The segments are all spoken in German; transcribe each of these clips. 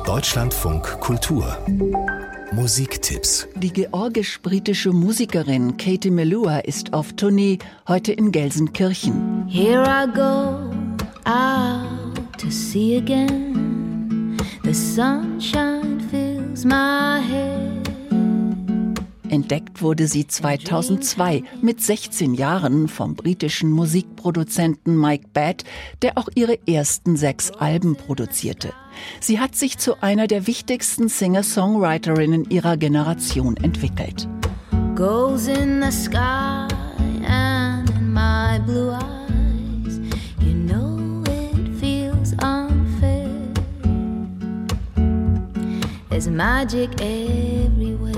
Deutschlandfunk Kultur Musiktipps. Die georgisch-britische Musikerin Katie Melua ist auf Tournee, heute in Gelsenkirchen. Here I go out to sea again. The sunshine fills my head. Entdeckt wurde sie 2002 mit 16 Jahren vom britischen Musikproduzenten Mike Batt, der auch ihre ersten 6 Alben produzierte. Sie hat sich zu einer der wichtigsten Singer-Songwriterinnen ihrer Generation entwickelt. Goes in the sky and in my blue eyes. You know it feels unfair. There's magic everywhere.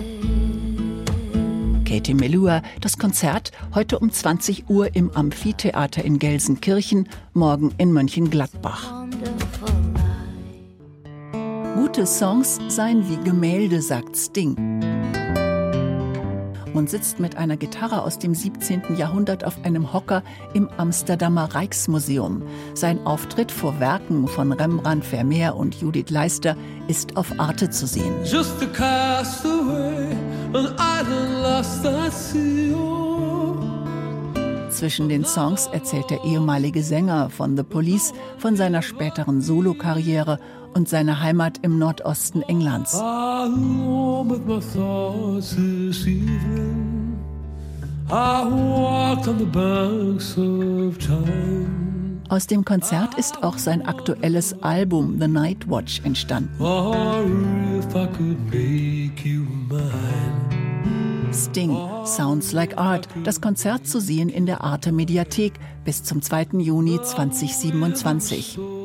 Katie Melua, das Konzert heute um 20 Uhr im Amphitheater in Gelsenkirchen, morgen in Mönchengladbach. Gute Songs seien wie Gemälde, sagt Sting. Und sitzt mit einer Gitarre aus dem 17. Jahrhundert auf einem Hocker im Amsterdamer Rijksmuseum. Sein Auftritt vor Werken von Rembrandt, Vermeer und Judith Leister ist auf Arte zu sehen. Just a castaway, an island lost at sea. Zwischen den Songs erzählt der ehemalige Sänger von The Police von seiner späteren Solokarriere und seiner Heimat im Nordosten Englands. Aus dem Konzert ist auch sein aktuelles Album The Night Watch entstanden. Sting, Sounds Like Art, das Konzert zu sehen in der Arte Mediathek bis zum 2. Juni 2027.